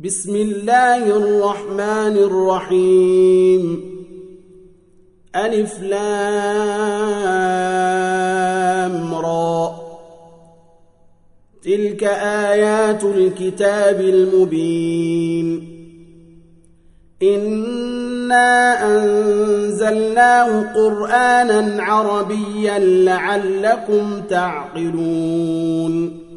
بسم الله الرحمن الرحيم ألف لام را تلك آيات الكتاب المبين إنا أنزلناه قرآنا عربيا لعلكم تعقلون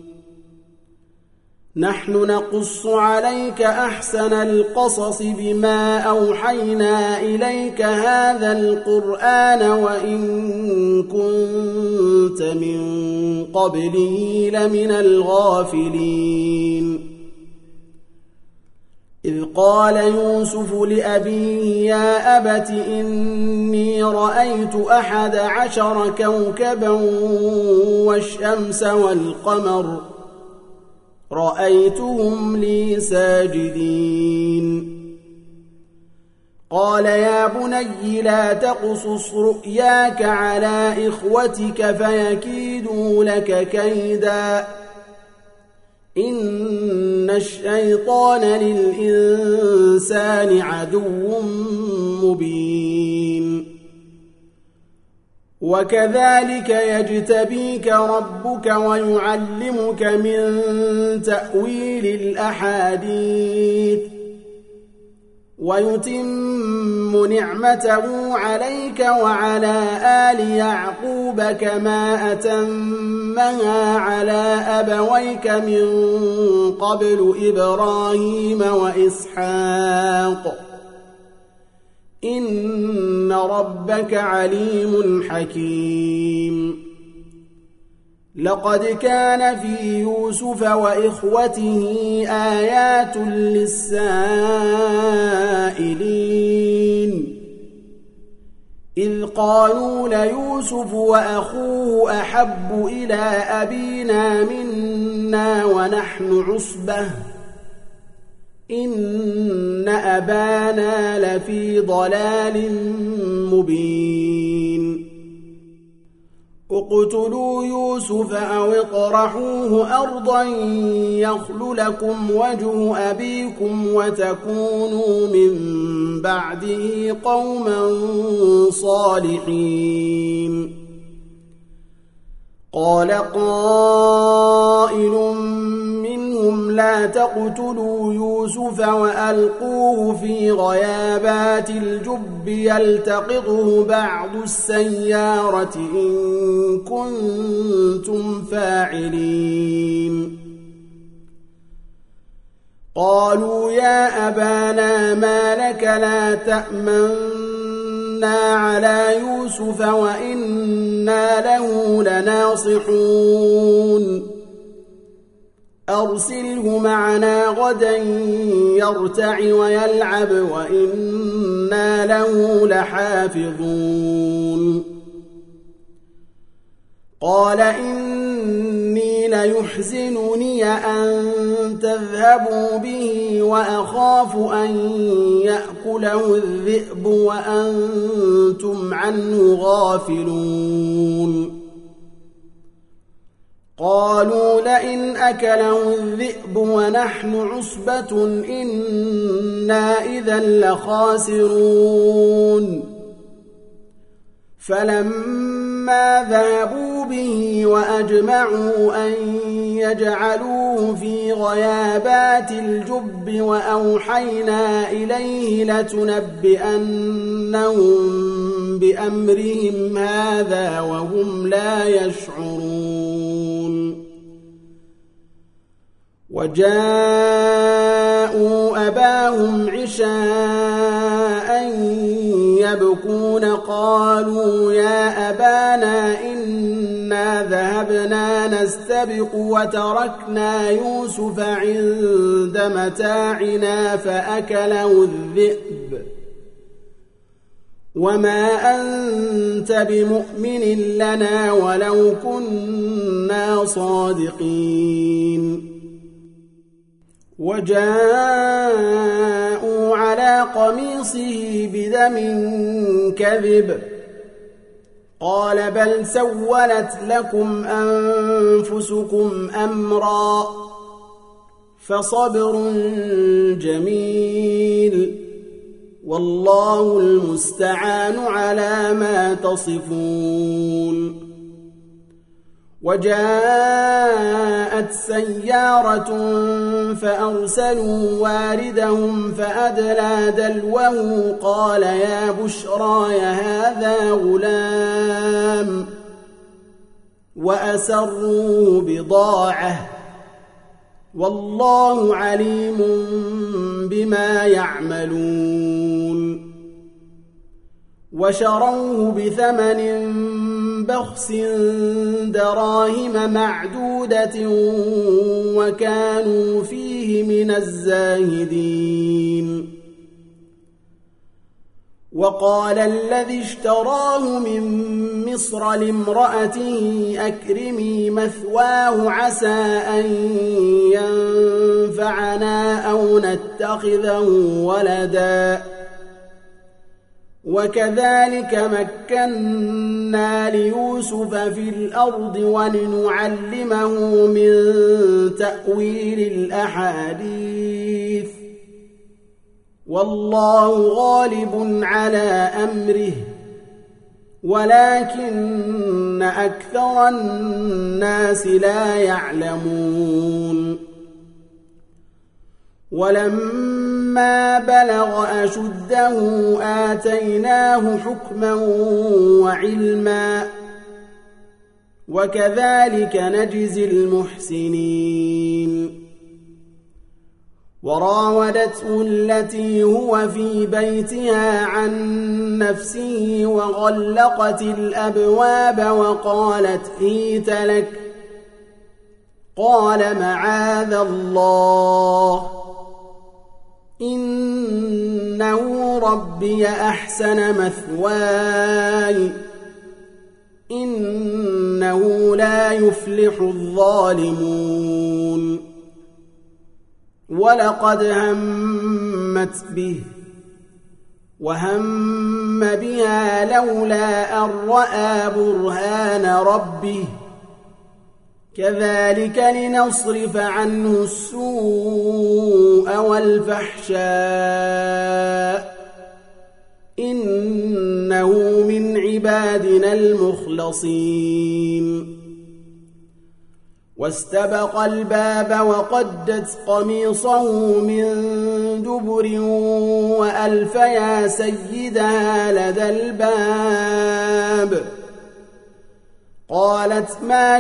نحن نقص عليك أحسن القصص بما أوحينا إليك هذا القرآن وإن كنت من قبله لمن الغافلين إذ قال يوسف لأبيه يا أبت إني رأيت 11 كوكبا والشمس والقمر رأيتهم لي ساجدين قال يا بني لا تقصص رؤياك على إخوتك فيكيدوا لك كيدا إن الشيطان للإنسان عدو مبين وكذلك يجتبيك ربك ويعلمك من تأويل الأحاديث ويتم نعمته عليك وعلى آل يعقوب كما أتمها على أبويك من قبل إبراهيم وإسحاق إن ربك عليم حكيم لقد كان في يوسف وإخوته آيات للسائلين إذ قالوا ليوسف وأخوه أحب إلى أبينا منا ونحن عصبة إن أبانا لفي ضلال مبين اقتلوا يوسف أو اطرحوه أرضا يخل لكم وجه أبيكم وتكونوا من بعده قوما صالحين قال قائل منهم لا تقتلوا يوسف وألقوه في غيابات الجب يلتقطه بعض السيارة إن كنتم فاعلين قالوا يا أبانا ما لك لا تأمنا على يوسف وإنا له لناصحون أرسله معنا غدا يرتع ويلعب وإنا له لحافظون قال إني ليحزنني أن تذهبوا به وأخاف أن يأكله الذئب وأنتم عنه غافلون قالوا لئن أكله الذئب ونحن عصبة إنا إذا لخاسرون فلما ذهبوا به وأجمعوا أن يجعلوه في غيابات الجب وأوحينا إليه لتنبئنهم بأمرهم هذا وهم لا يشعرون وجاءوا أباهم عشاء يبكون قالوا يا أبانا إنا ذهبنا نستبق وتركنا يوسف عند متاعنا فأكله الذئب وما أنت بمؤمن لنا ولو كنا صادقين وجاءوا على قميصه بدم كذب قال بل سولت لكم أنفسكم أمرا فصبر جميل والله المستعان على ما تصفون. وجاءت سيارة فأرسلوا واردهم فأدلى دلوه قال يا بشرى هذا غلام وأسروه بضاعة والله عليم بما يعملون. وشروه بثمن بخس دراهم معدودة وكانوا فيه من الزاهدين. وقال الذي اشتراه من مصر لامرأته أكرمي مثواه عسى أن ينفعنا أو نتخذه ولدا وكذلك مكنا ليوسف في الأرض ولنعلمه من تأويل الأحاديث والله غالب على أمره ولكن أكثر الناس لا يعلمون. ولما بلغ أشده آتيناه حكما وعلما وكذلك نجزي المحسنين. وراودته التي هو في بيتها عن نفسه وغلقت الأبواب وقالت هيت لك قال معاذ الله إنه ربي أحسن مثواي إنه لا يفلح الظالمون. ولقد همت به وهم بها لولا أن رأى برهان ربه كذلك لنصرف عنه السوء والفحشاء إنه من عبادنا المخلصين. واستبق الباب وقدت قميصه من دبر وألف يا سيدها لدى الباب قالت ما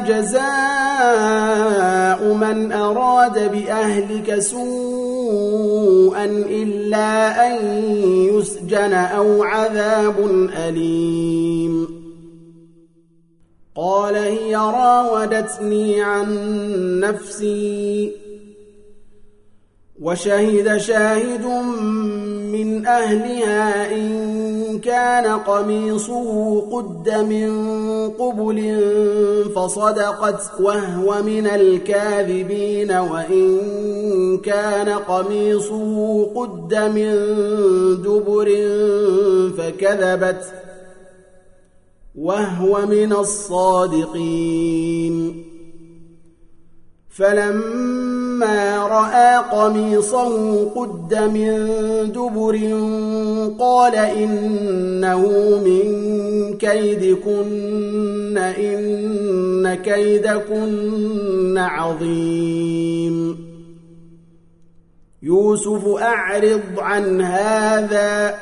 جزاء من أراد بأهلك سوءا إلا أن يسجن أو عذاب أليم. قال هي راودتني عن نفسي وشهد شاهد من أهلها إن كان قميصه قد من قبل فصدقت وهو من الكاذبين وإن كان قميصه قد من دبر فكذبت وهو من الصادقين. فلما رأى قميصه قد من دبر قال إنه من كيدكن إن كيدكن عظيم. يوسف أعرض عن هذا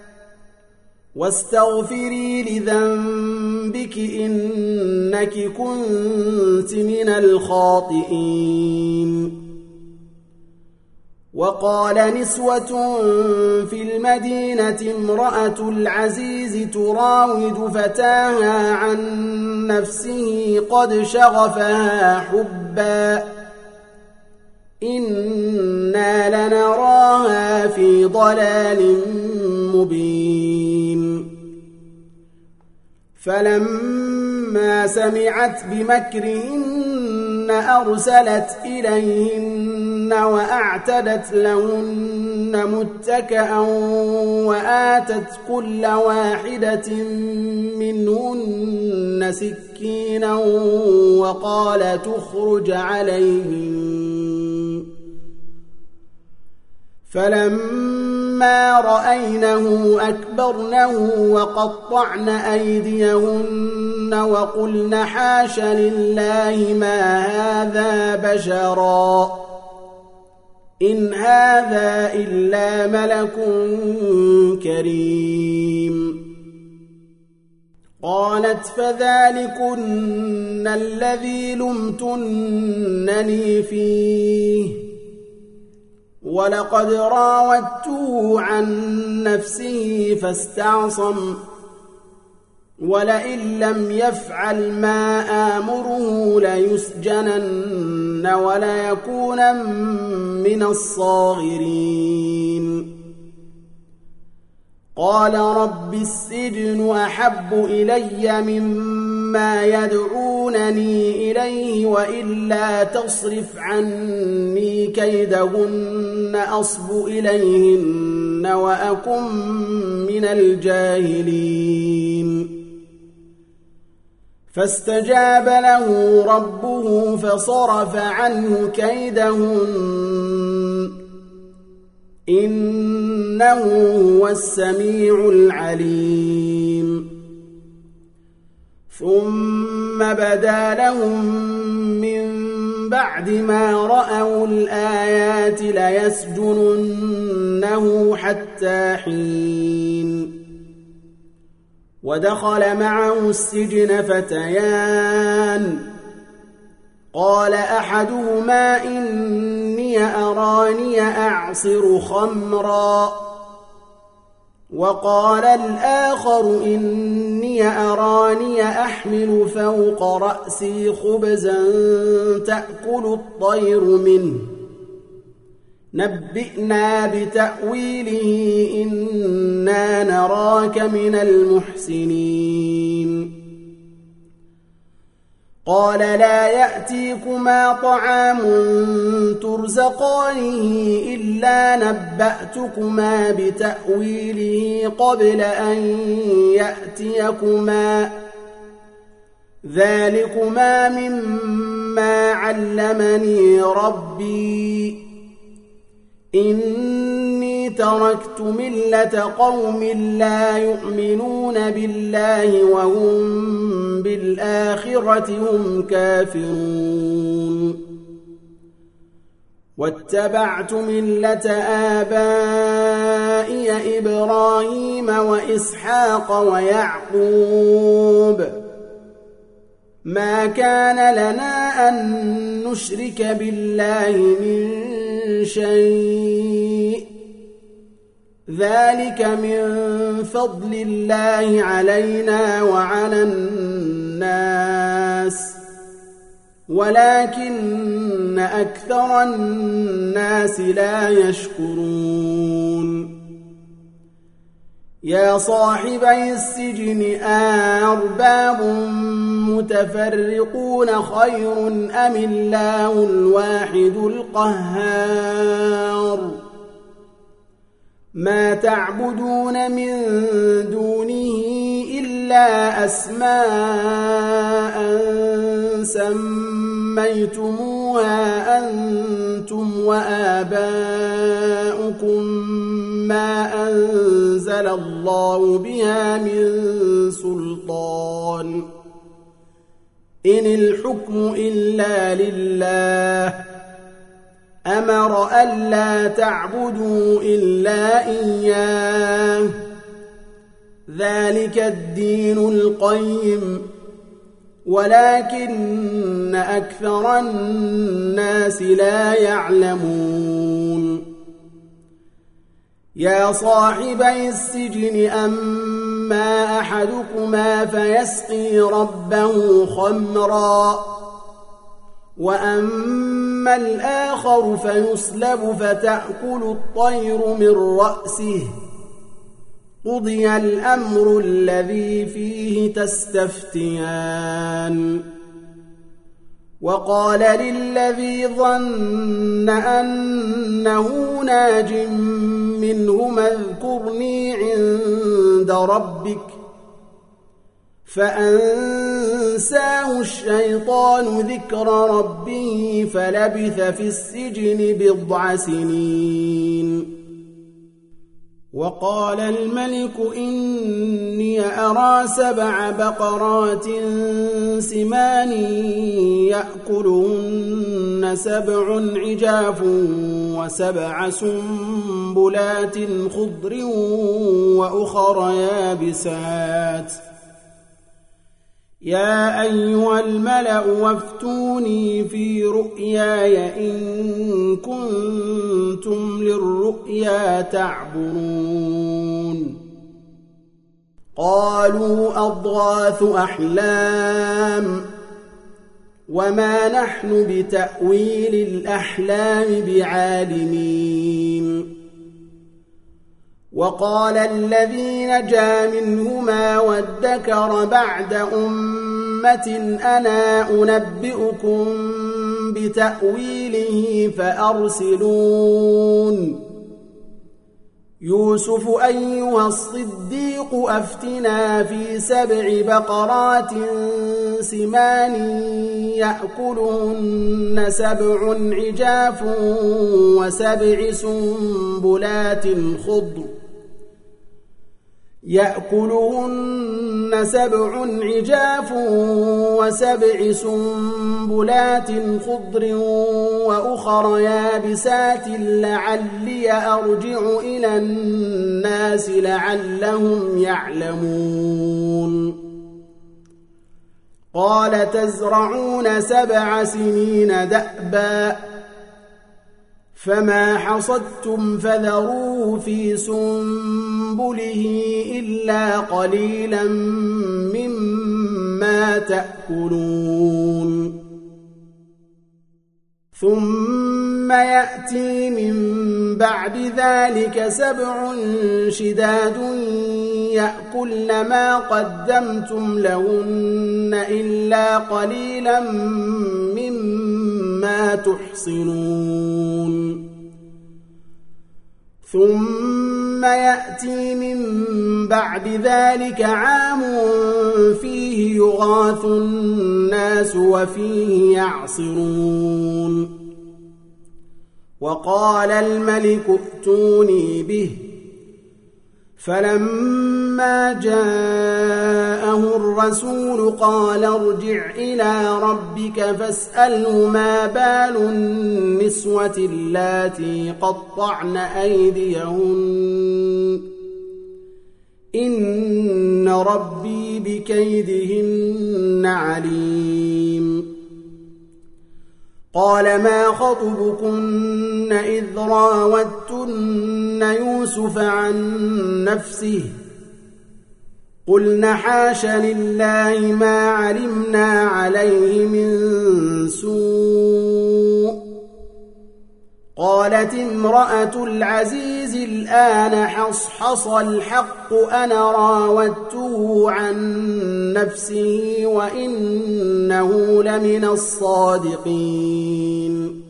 واستغفري لذنبك إنك كنت من الخاطئين. وقال نسوة في المدينة امرأة العزيز تراود فتاها عن نفسه قد شغفها حبا إنا لنراها في ضلال مبين. فلما سمعت بمكرهن أرسلت إليهن وأعتدت لهن متكئا وآتت كل واحدة منهن سكينا وقال تخرج عليهم فلما رأينه أكبرنه وقطعن أيديهن وقلن حاش لله ما هذا بشرا إن هذا إلا ملك كريم. قالت فذلكن الذي لمتنني فيه ولقد راودته عن نفسه فاستعصم ولئن لم يفعل ما آمره ليسجنن وليكونن من الصاغرين. قال رب السجن أحب إلي مما يدعونني إليه وإلا تصرف عني كيدهن أصب إليهن وأكن من الجاهلين. فاستجاب له ربه فصرف عنه كيدهن إنه هو السميع العليم. ثم بدا لهم من بعد ما رأوا الآيات ليسجننه حتى حين. ودخل معه السجن فتيان قال أحدهما إني أراني أعصر خمرا وقال الآخر إني أراني أحمل فوق رأسي خبزا تأكل الطير منه نبئنا بتأويله إنا نراك من المحسنين. قال لا يأتيكما طعام ترزقانه إلا نبأتكما بتأويله قبل أن يأتيكما ذلكما مما علمني ربي إني تركت ملة قوم لا يؤمنون بالله وهم بالآخرة هم كافرون. واتبعت ملة آبائي إبراهيم وإسحاق ويعقوب ما كان لنا أن نشرك بالله من شيء ذلك من فضل الله علينا وعلى الناس ولكن أكثر الناس لا يشكرون. يا صاحبي السجن أأرباب متفرقون خير أم الله الواحد القهار ما تعبدون من دونه إلا أسماء سميتموها أنتم وآباؤكم ما أنزل الله بها من سلطان إن الحكم إلا لله أمر ألا تعبدوا إلا إياه ذلك الدين القيم ولكن أكثر الناس لا يعلمون. يا صاحبي السجن أما أحدكما فيسقي ربه خمرا وأما الآخر فيصلب فتأكل الطير من رأسه قضي الأمر الذي فيه تستفتيان. وقال للذي ظن أنه ناج منهما اذكرني عند ربك فأنساه الشيطان ذكر ربه فلبث في السجن 9 سنين. وقال الملك إني أرى 7 بقرات سمان يأكلهن 7 عجاف و7 سنبلات خضر وأخر يابسات يا أيها الملأ وافتوني في رؤياي إن كنتم للرؤيا تعبرون قالوا أضغاث أحلام وما نحن بتأويل الأحلام بعالمين وقال الذي نجا منهما وادكر بعد أمة أنا أنبئكم بتأويله فأرسلون يوسف أيها الصديق أفتنا في 7 بقرات سمان يأكلهن 7 عجاف و7 سنبلات خضر يأكلهن 7 عجاف و7 سنبلات خضر وأخر يابسات لعلي أرجع إلى الناس لعلهم يعلمون قال تزرعون 7 سنين دأبا فما حصدتم فذروه في سنبله إلا قليلا مما تأكلون ثم يأتي من بعد ذلك 7 شداد يأكلن ما قدمتم لهن إلا قليلا مما تحصنون ثم يأتي من بعد ذلك عام فيه يغاث الناس وفيه يعصرون وقال الملك ائتوني به فلما جاءه الرسول قال ارجع إلى ربك فاسأله ما بال النسوة اللاتي قطعن أيديهن إن ربي بكيدهن عليم قال ما خطبكن إذ راوتن يوسف عن نفسه قلن حاش لله ما علمنا عليه من سوء قالت امرأة العزيز الآن حصحص الحق أنا راودته عن نفسه وإنه لمن الصادقين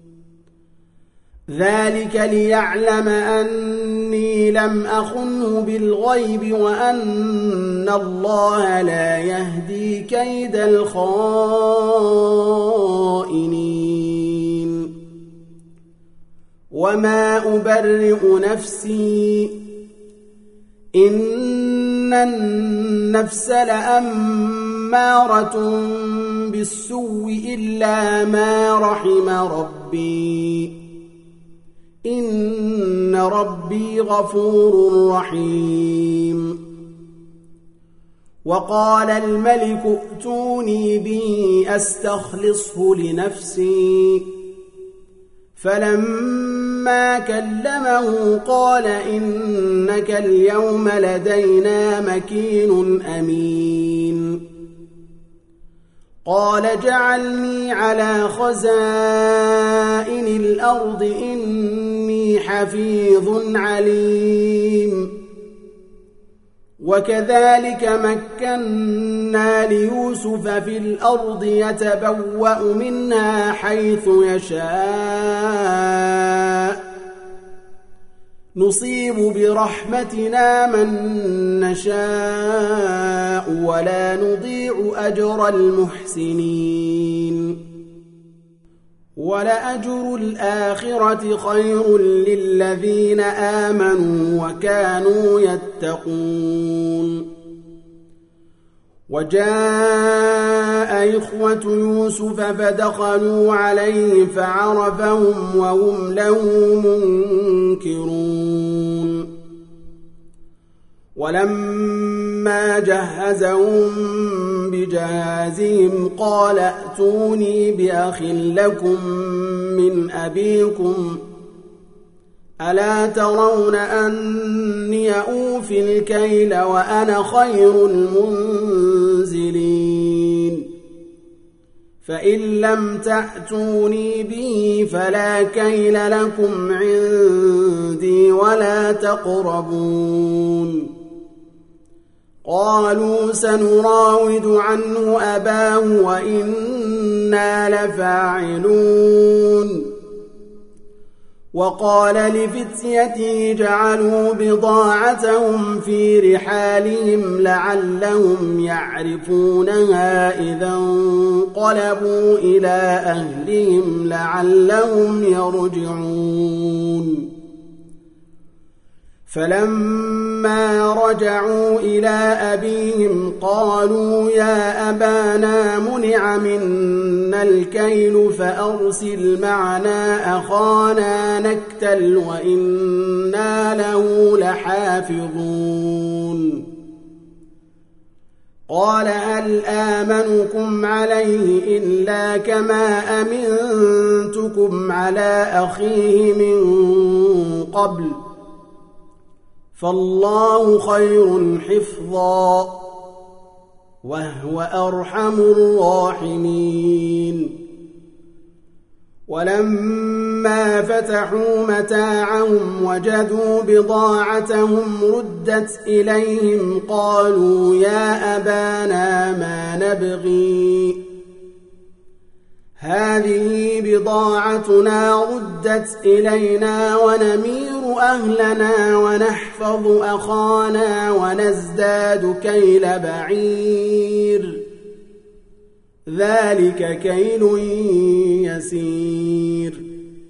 ذلك ليعلم أني لم أخنه بالغيب وأن الله لا يهدي كيد الخائنين وما أبرئ نفسي إن النفس لأمارة بالسوء إلا ما رحم ربي إن ربي غفور رحيم وقال الملك ائتوني به أستخلصه لنفسي فلما كلمه قال إنك اليوم لدينا مكين أمين قال جعلني على خزائن الأرض إني حفيظ عليم وكذلك مكنا ليوسف في الأرض يتبوأ منها حيث يشاء نصيب برحمتنا من نشاء ولا نضيع أجر المحسنين ولأجر الآخرة خير للذين آمنوا وكانوا يتقون وجاء إخوة يوسف فدخلوا عليه فعرفهم وهم له منكرون ولما جهزهم بجهازهم قال ائتوني بأخ لكم من أبيكم ألا ترون أني أوفي الكيل وأنا خير المنزلين فإن لم تأتوني به فلا كيل لكم عندي ولا تقربون قالوا سنراود عنه أباه وإنا لفاعلون وقال لفتيته جعلوا بضاعتهم في رحالهم لعلهم يعرفونها إذا انقلبوا إلى أهلهم لعلهم يرجعون فلما رجعوا إلى أبيهم قالوا يا أبانا منع منا الكيل فأرسل معنا أخانا نكتل وإنا له لحافظون قال هل آمنكم عليه إلا كما أمنتكم على أخيه من قبل فالله خير حفظا وهو أرحم الراحمين ولما فتحوا متاعهم وجدوا بضاعتهم ردت إليهم قالوا يا أبانا ما نبغي هذه بضاعتنا ردت إلينا ونمير أهلنا ونحفظ أخانا ونزداد كيل بعير ذلك كيل يسير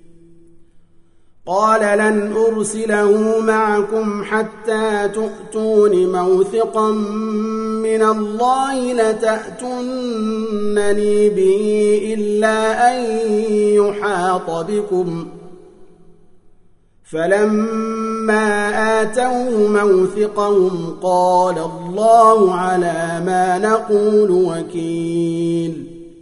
قال لن أرسله معكم حتى تؤتون موثقا من الله لتأتونني به إلا أن يحاط بكم فلما آتوه موثقهم قال الله على ما نقول وكيل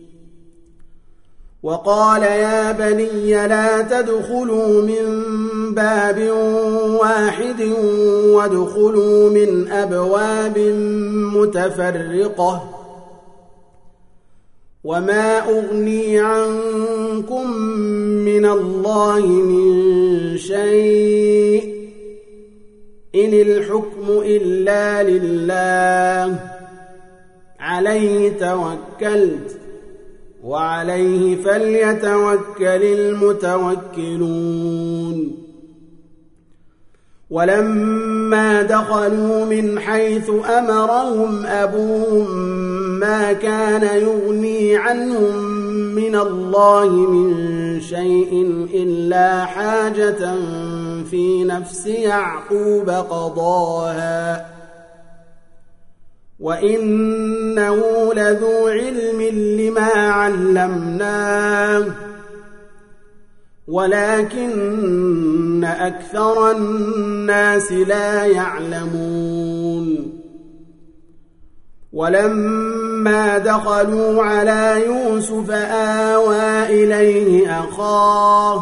وقال يا بني لا تدخلوا من باب واحد وادخلوا من أبواب متفرقة وما أغني عنكم من الله من شيء إن الحكم إلا لله عليه توكلت وعليه فليتوكل المتوكلون ولما دخلوا من حيث أمرهم أبوهم ما كان يغني عنهم من الله من شيء إلا حاجة في نفس يعقوب قضاها وإنه لذو علم لما علمناه ولكن أكثر الناس لا يعلمون ولما دخلوا على يوسف آوى إليه أخاه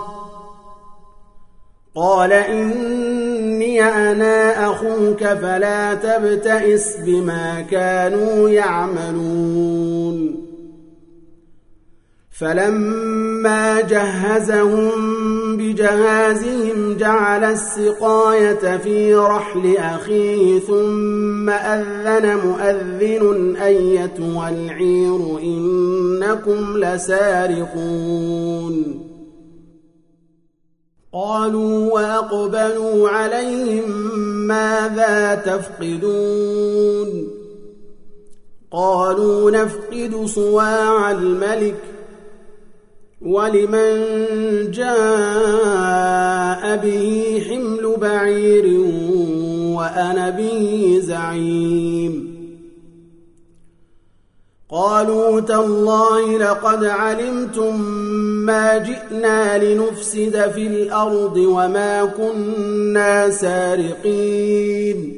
قال إني أنا أخوك فلا تبتئس بما كانوا يعملون فلما جهزهم بجهازهم جعل السقاية في رحل أخيه ثم أذن مؤذن أيتها العير إنكم لسارقون قالوا وأقبلوا عليهم ماذا تفقدون قالوا نفقد صواع الملك ولمن جاء به حمل بعير وأنا به زعيم قالوا تالله لقد علمتم ما جئنا لنفسد في الأرض وما كنا سارقين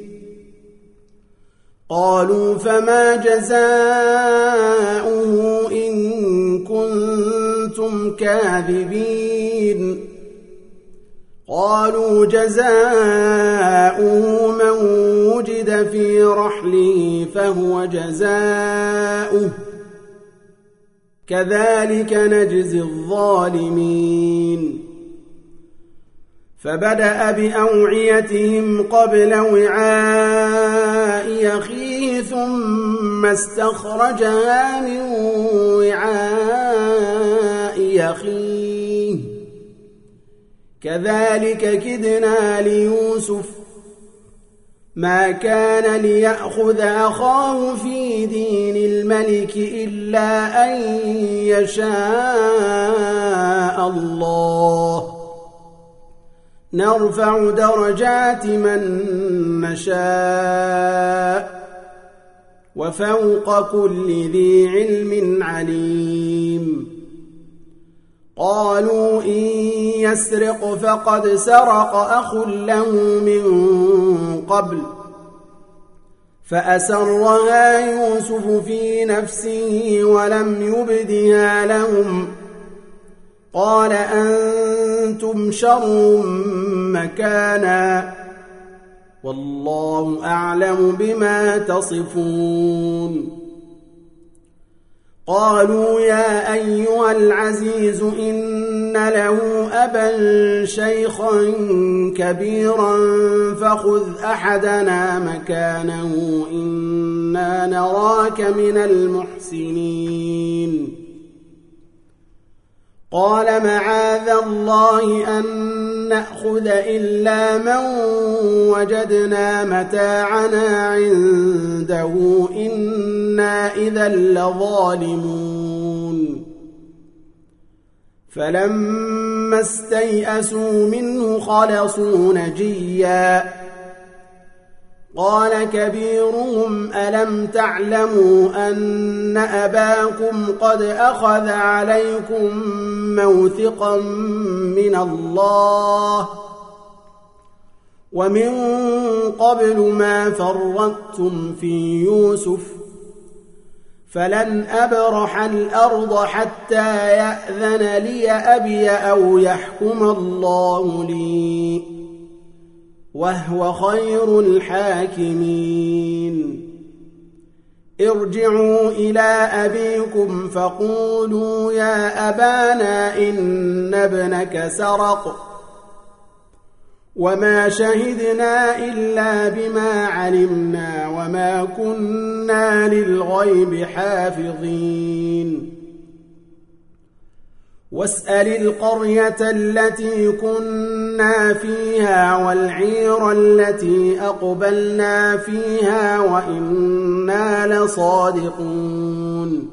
قالوا فما جزاؤه إن كنتم كاذبين قالوا جزاؤه من وجد في رحله فهو جزاؤه كذلك نجزي الظالمين فبدأ بأوعيتهم قبل وعاء أخيه ثم استخرجها من وعاء أخيه كذلك كدنا ليوسف ما كان ليأخذ أخاه في دين الملك إلا أن يشاء الله نرفع درجات من نشاء وفوق كل ذي علم عليم قالوا إن يسرق فقد سرق أخ له من قبل فأسرها يوسف في نفسه ولم يبدها لهم قال أنتم شر مكانا والله أعلم بما تصفون قالوا يا أيها العزيز إن له أبا شيخا كبيرا فخذ أحدنا مكانه إنا نراك من المحسنين قال معاذ الله أن نأخذ إلا من وجدنا متاعنا عنده إنا إذا لظالمون فلما استيئسوا منه خلصوا نجيا قال كبيرهم ألم تعلموا أن أباكم قد أخذ عليكم موثقا من الله ومن قبل ما فرطتم في يوسف فلن أبرح الأرض حتى يأذن لي أبي أو يحكم الله لي وهو خير الحاكمين ارجعوا إلى أبيكم فقولوا يا أبانا إن ابنك سرق وما شهدنا إلا بما علمنا وما كنا للغيب حافظين واسأل القرية التي كنا فيها والعير التي أقبلنا فيها وإنا لصادقون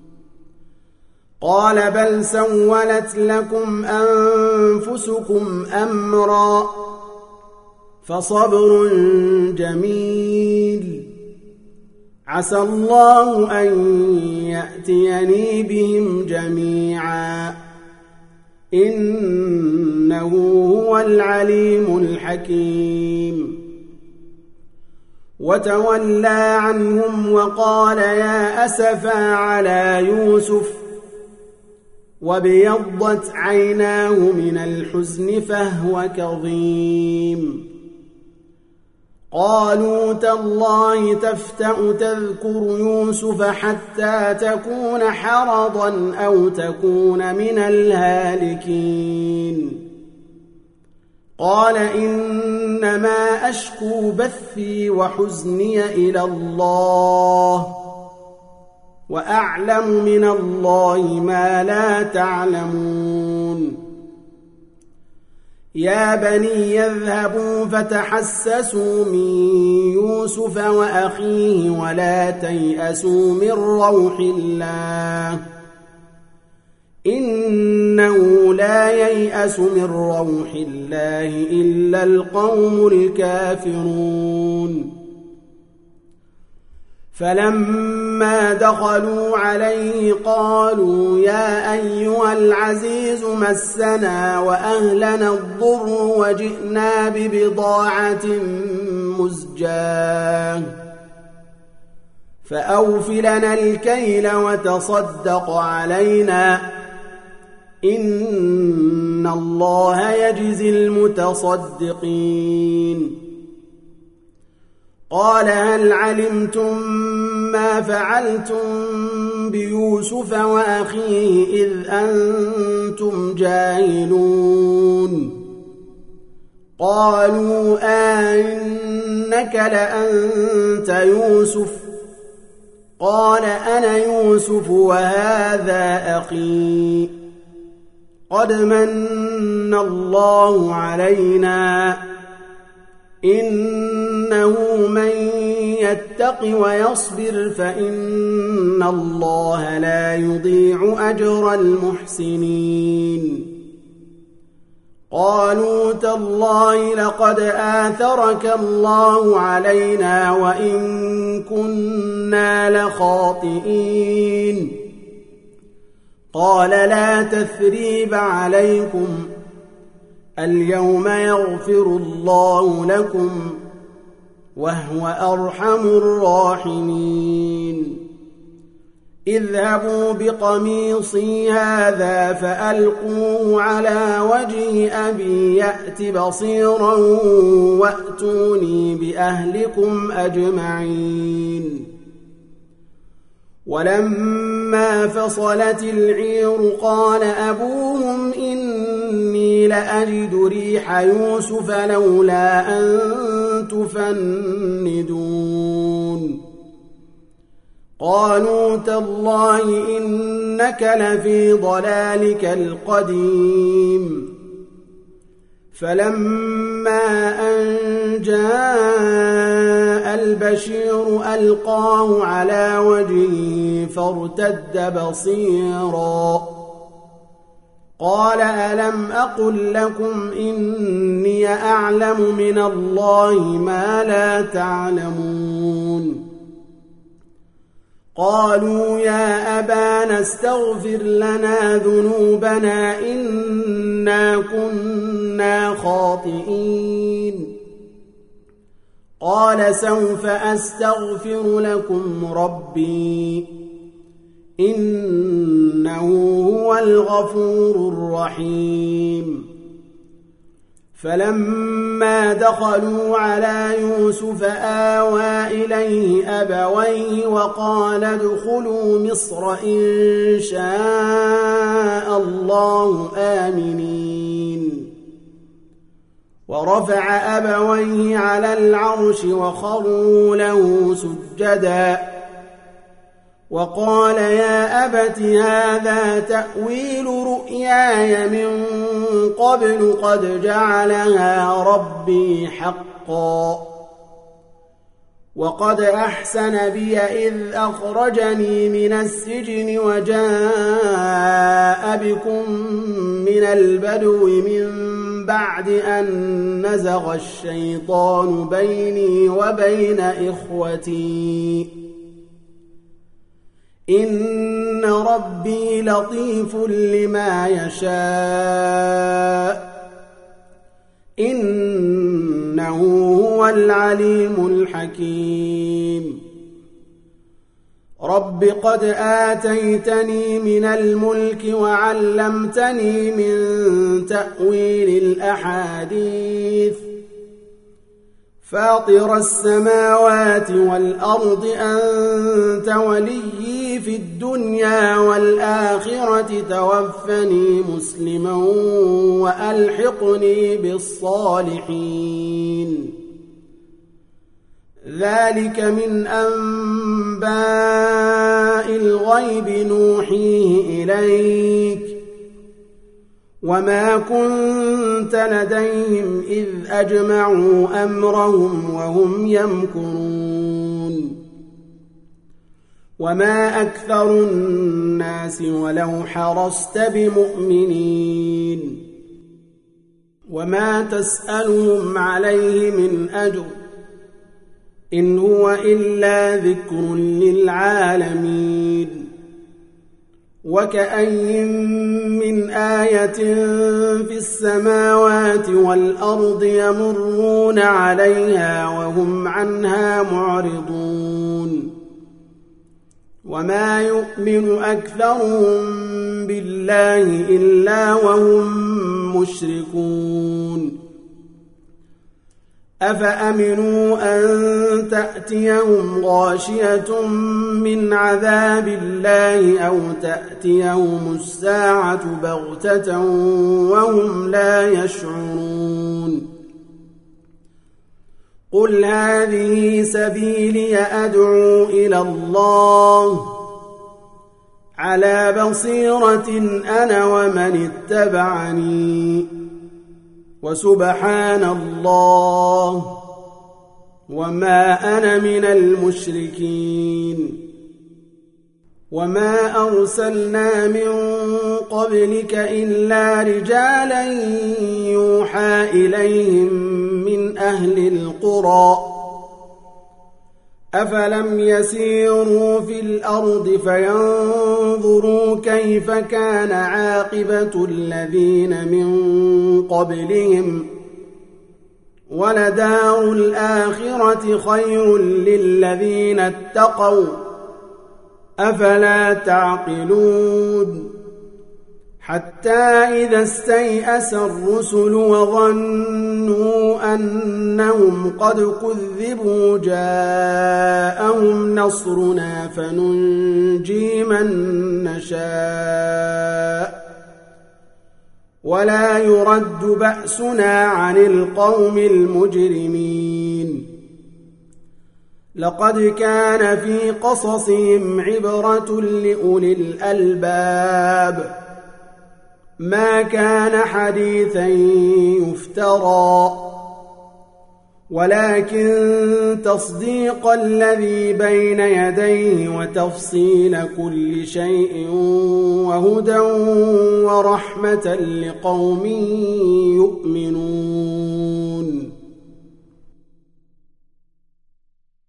قال بل سولت لكم أنفسكم أمرا فصبر جميل عسى الله أن يأتيني بهم جميعا إنه هو العليم الحكيم وتولى عنهم وقال يا أسفا على يوسف وابيضت عيناه من الحزن فهو كظيم قالوا تالله تفتأ تذكر يوسف حتى تكون حرضا أو تكون من الهالكين قال إنما أشكو بثي وحزني إلى الله وأعلم من الله ما لا تعلمون يا بني يذهبوا فتحسسوا من يوسف وأخيه ولا تيأسوا من روح الله إنه لا ييأس من روح الله إلا القوم الكافرون فلما دخلوا عليه قالوا يا أيها العزيز مسنا وأهلنا الضر وجئنا ببضاعة مزجاة فأوف لنا الكيل وتصدق علينا إن الله يجزي المتصدقين قال هل علمتم ما فعلتم بيوسف وأخيه إذ أنتم جاهلون قالوا إنك لأنت يوسف قال أنا يوسف وهذا أخي قد من الله علينا إنه من يتق ويصبر فإن الله لا يضيع أجر المحسنين قالوا تالله لقد آثرك الله علينا وإن كنا لخاطئين قال لا تثريب عليكم اليوم يغفر الله لكم وهو أرحم الراحمين اذهبوا بقميصي هذا فألقوه على وجه أبي يأت بصيرا وأتوني بأهلكم أجمعين ولما فصلت العير قال أبوهم إني لأجد ريح يوسف لولا أن تفندون قالوا تالله إنك لفي ضلالك القديم فلما أن جاء البشير ألقاه على وجهه فارتد بصيرا قال ألم أقل لكم إني أعلم من الله ما لا تعلمون قالوا يا أبانا استغفر لنا ذنوبنا إنا كنا خاطئين قال سوف أستغفر لكم ربي إنه هو الغفور الرحيم فلما دخلوا على يوسف آوى إليه أبويه وقال ادخلوا مصر إن شاء الله آمنين ورفع أبويه على العرش وخروا له سجدا وقال يا أبت هذا تأويل رؤياي من قبل قد جعلها ربي حقا وقد أحسن بي إذ أخرجني من السجن وجاء بكم من البدو من بعد أن نزغ الشيطان بيني وبين إخوتي إن ربي لطيف لما يشاء إنه هو العليم الحكيم رب قد آتيتني من الملك وعلمتني من تأويل الأحاديث فاطر السماوات والأرض أنت وليي في الدنيا والآخرة توفني مسلما وألحقني بالصالحين ذلك من أنباء الغيب نوحيه إليك وما كنت لديهم إذ أجمعوا أمرهم وهم يمكرون وما أكثر الناس ولو حرصت بمؤمنين وما تسألهم عليه من أجر إن هو إلا ذكر للعالمين وكأين من آية في السماوات والأرض يمرون عليها وهم عنها معرضون وما يؤمن أكثرهم بالله إلا وهم مشركون أفأمنوا أن تأتيهم غاشية من عذاب الله أو تأتيهم الساعة بغتة وهم لا يشعرون قل هذه سبيلي أدعو إلى الله على بصيرة أنا ومن اتبعني وسبحان الله وما أنا من المشركين وما أرسلنا من قبلك إلا رجالا يوحى إليهم من أهل القرى أفلم يسيروا في الأرض فينظروا كيف كان عاقبة الذين من قبلهم ولدار الآخرة خير للذين اتقوا أفلا تعقلون حتى إذا استيأس الرسل وظنوا أنهم قد كذبوا جاءهم نصرنا فننجي من نشاء ولا يرد بأسنا عن القوم المجرمين لقد كان في قصصهم عبرة لأولي الألباب ما كان حديثا يفترى ولكن تصديق الذي بين يديه وتفصيل كل شيء وهدى ورحمة لقوم يؤمنون